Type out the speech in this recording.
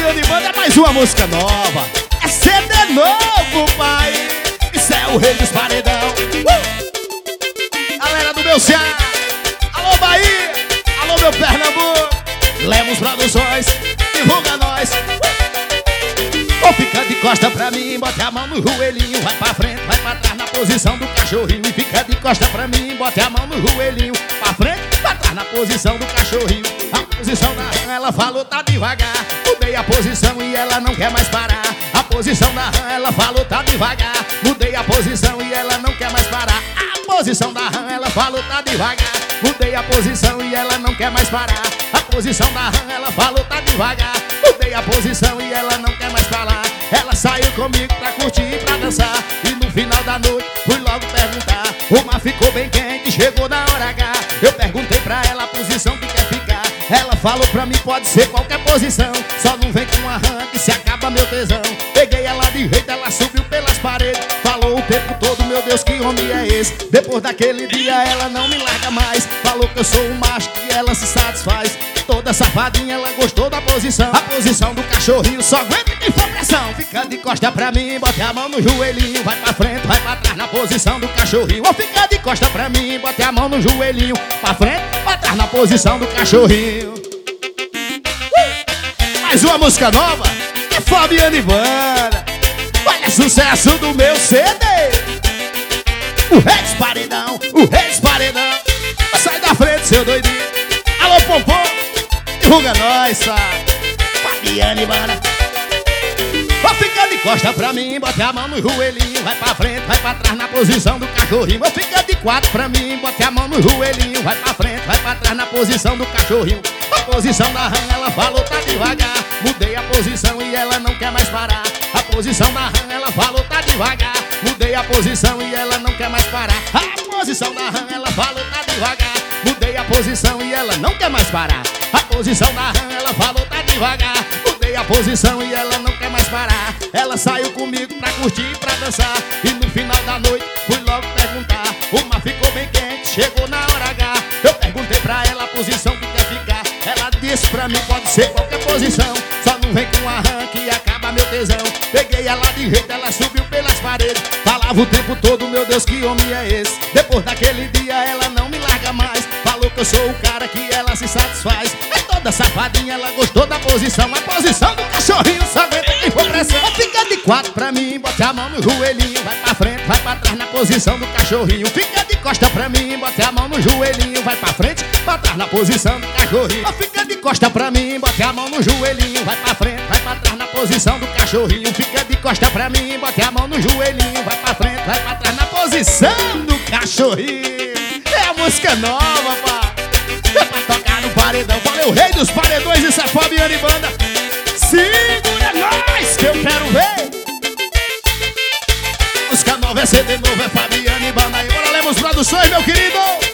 Fabiano e Banda é mais uma música nova. É CD novo, pai. Isso é o rei dos paredão. Galera do meu Ceará, alô Bahia, alô meu Pernambuco. Lemos Produções, divulga nós. Ou fica de costa pra mim, bote a mão no joelhinho. Vai pra frente, vai pra trás na posição do cachorrinho. E fica de costa pra mim, bote a mão no joelhinho. Pra frente, pra trás na posição do cachorrinho. A posição da rã, ela falou tá devagar. Mudei a posição e ela não quer mais parar. A posição da rã, ela falou tá devagar. Mudei a posição e ela não quer mais parar. A posição da rã, ela falou tá devagar. Mudei a posição e ela não quer mais parar. A posição da rã, ela falou tá devagar. Mudei a posição e ela não quer mais falar. Ela saiu comigo pra curtir e pra dançar. E no final da noite fui logo perguntar. O mar ficou bem quente, chegou na hora H. Eu perguntei pra ela a posição que quer ficar. Ela falou pra mim pode ser qualquer posição. Só não vem com arranque se acaba meu tesão. Peguei ela de jeito, ela subiu pelas paredes. Falou o tempo todo, meu Deus, que homem é esse? Depois daquele dia ela não me larga mais. Falou que eu sou um macho que ela se satisfaz. Toda safadinha, ela gostou da posição. A posição do cachorrinho só aguenta quem for pressão. Fica de costa pra mim, bote a mão no joelhinho. Vai pra frente, vai pra trás na posição do cachorrinho. Ou fica de costa pra mim, bote a mão no joelhinho. Pra frente, pra trás na posição do cachorrinho. Mais uma música nova, é Fabiano e Banda. Olha, sucesso do meu CD. O rei dos paredão, o rei dos paredão. Sai da frente, seu doidinho. Alô, Pompom, divulga nós, sabe? Fabiano e Banda. Vai ficar de costa pra mim, bote a mão no joelhinho. Vai pra frente, vai pra trás na posição do cachorrinho. Vai ficar de quatro pra mim, bote a mão no joelhinho. Vai pra frente, vai pra trás na posição do cachorrinho. A posição da rã, ela falou tá devagar. Mudei a posição e ela não quer mais parar. A posição da rã, ela falou tá devagar. Mudei a posição e ela não quer mais parar. A posição da rã, ela falou tá devagar. Mudei a posição e ela não quer mais parar. A posição da rã, ela falou tá devagar. Mudei a posição e ela não quer mais parar. Ela saiu comigo pra curtir e pra dançar. E no final da noite fui logo perguntar. O mar ficou bem quente, chegou na hora H. Eu perguntei pra ela a posição que quer ficar. Ela disse pra mim pode ser qualquer posição. Só não vem com arranque e acaba meu tesão. Peguei ela de jeito, ela subiu pelas paredes. Falava o tempo todo, meu Deus, que homem é esse? Depois daquele dia ela não me larga mais. Falou que eu sou o cara que ela se satisfaz. É toda safadinha, ela gostou da posição. A posição do cachorrinho, só aguenta quem for pressão. Fica de quatro pra mim, bote a mão no joelhinho. Vai pra frente, vai pra trás na posição do cachorrinho. Fica de costa pra mim, bote a mão no joelhinho. Vai pra frente, pra trás na posição do cachorrinho. Fica de costa pra mim, bote a mão no joelhinho. Vai pra frente, vai pra trás na posição do cachorrinho. Fica de costa pra mim, bote a mão no joelhinho. Vai pra frente, vai pra trás na posição do cachorrinho. É a música nova, pá. É pra tocar no paredão. Valeu, rei dos paredões, isso é Fabiano e Banda. Segura nós que eu quero ver. Música nova é CD novo, é Fabiano e Banda. Aí, bora, Lemos Produções, meu querido.